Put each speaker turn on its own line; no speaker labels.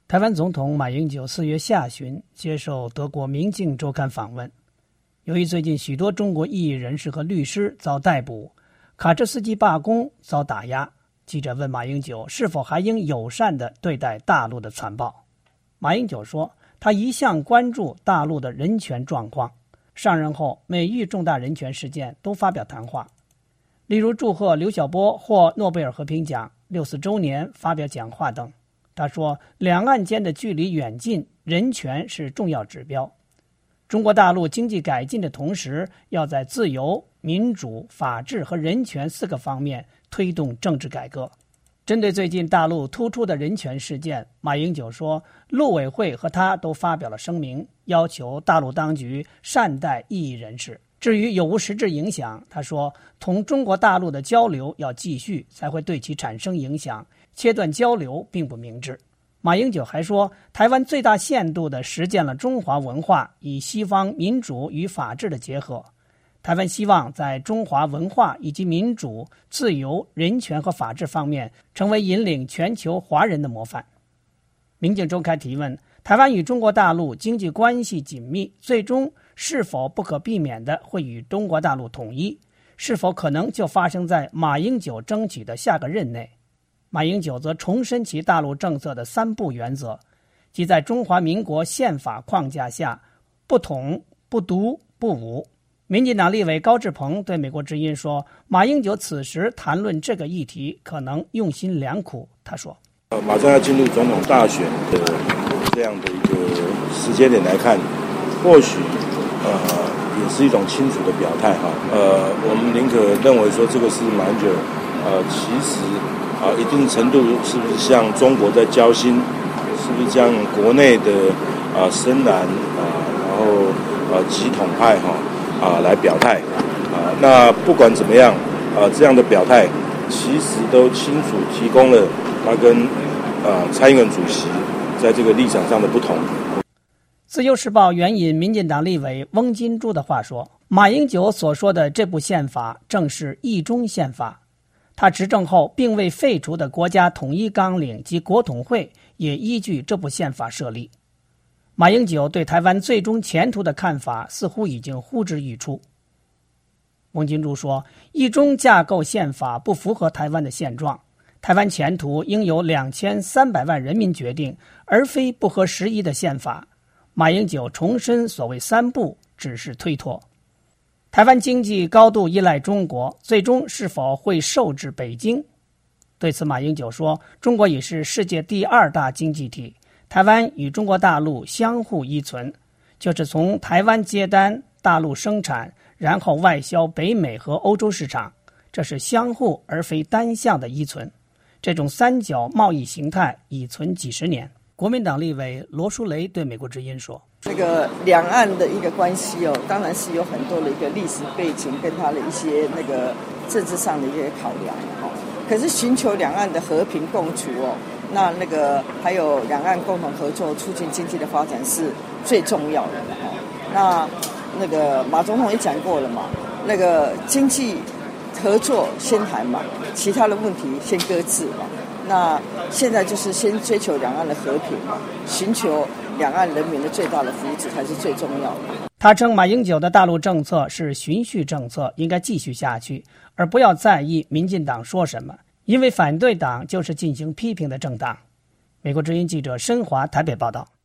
台湾总统马英九4月下旬接受德国《明镜周刊》访问，由于最近许多中国异议人士和律师遭逮捕，卡车司机罢工遭打压，记者问马英九是否还应友善地对待大陆的残暴。马英九说，他一向关注大陆的人权状况，上任后每遇重大人权事件都发表谈话，例如祝贺刘晓波获诺贝尔和平奖64周年发表讲话等。他说，两岸间的距离远近，人权是重要指标。中国大陆经济改进的同时，要在自由、民主、法治和人权4个方面推动政治改革。针对最近大陆突出的人权事件，马英九说，陆委会和他都发表了声明，要求大陆当局善待异议人士。至于有无实质影响，他说，同中国大陆的交流要继续，才会对其产生影响，切断交流并不明智。马英九还说，台湾最大限度地实践了中华文化与西方民主与法治的结合。台湾希望在中华文化以及民主、自由、人权和法治方面成为引领全球华人的模范。明镜周刊提问，台湾与中国大陆经济关系紧密，最终是否不可避免地会与中国大陆统一？是否可能就发生在马英九争取的下个任内？马英九则重申其大陆政策的3不原则，即在中华民国宪法框架下，不统、不独、不武。民进党立委高志鹏对美国之音说，马英九此时谈论这个议题可能用心良苦。他说，
马上要进入总统大选的这样的一个时间点来看，或许也是一种清楚的表态哈。我们宁可认为说这个是马英九其实一定程度是不是向中国在交心，是不是向国内的深蓝然后极统派来表态那不管怎么样这样的表态其实都清楚提供了他跟蔡英文主席在这个立场上的不同。
自由时报援引民进党立委翁金珠的话说，马英九所说的这部宪法正是一中宪法，他执政后并未废除的国家统一纲领及国统会也依据这部宪法设立。马英九对台湾最终前途的看法似乎已经呼之欲出。翁金珠说，一中架构宪法不符合台湾的现状，台湾前途应由2300万人民决定，而非不合时宜的宪法。马英九重申所谓3不只是推脱。台湾经济高度依赖中国，最终是否会受制北京？对此马英九说，中国已是世界第2大经济体，台湾与中国大陆相互依存，就是从台湾接单，大陆生产，然后外销北美和欧洲市场，这是相互而非单向的依存。这种三角贸易形态已存几十年。国民党立委罗淑蕾对美国之音说，
这个两岸的一个关系当然是有很多的一个历史背景跟它的一些那个政治上的一些考量可是寻求两岸的和平共处那个还有两岸共同合作促进经济的发展是最重要的那个马总统也讲过了嘛，那个经济合作先谈嘛，其他的问题先搁置嘛。那现在就是先追求两岸的和平嘛，寻求两岸人民的最大的福祉才是最重要的。
他称马英九的大陆政策是循序政策，应该继续下去，而不要在意民进党说什么，因为反对党就是进行批评的政党。美国之音记者申华台北报道。